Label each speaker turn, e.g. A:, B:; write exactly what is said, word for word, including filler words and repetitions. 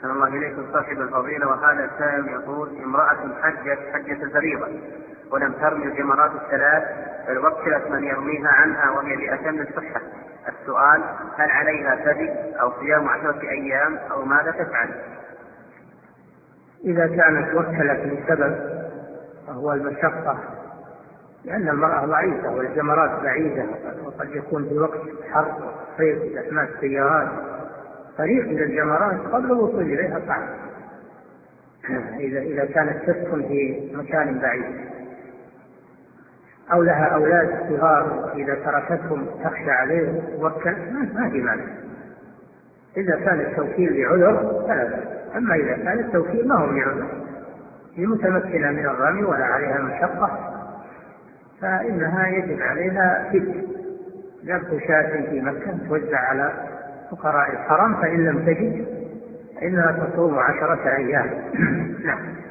A: أحسن الله إليكم صاحب الفضيلة. وهذا سائل يقول: امرأة حجت حجة الفريضة ولم ترمي الجمرات الثلاث بل وكلت من يرميها عنها وهي بأتم الصحة. السؤال: هل عليها فدي أو صيام عشرة أيام أو ماذا تفعل؟
B: إذا كانت وكلت لسبب وهو المشقة، لأن المرأة ضعيفة والجمرات بعيدة وقد يكون في وقت حر صيف زحمات سيارات، طريق إلى الجمرات قبل الوصول إليها صعب إذا إذا كانت تسكن في مكان بعيد أو لها أولاد صغار إذا تركتهم تخشى عليهم وكل ما في مانع. إذا كان التوكيل لعذر فلا بأس، أما إذا كان التوكيل ما هو لعذر، هي متمكنة من الرمي ولا عليها مشقة، فإنها يجب عليها فدية، ذبح شاة في مكة توزع على فقراء الحرم، فإن لم تجد فإنها تصوم عشرة أيام. نعم.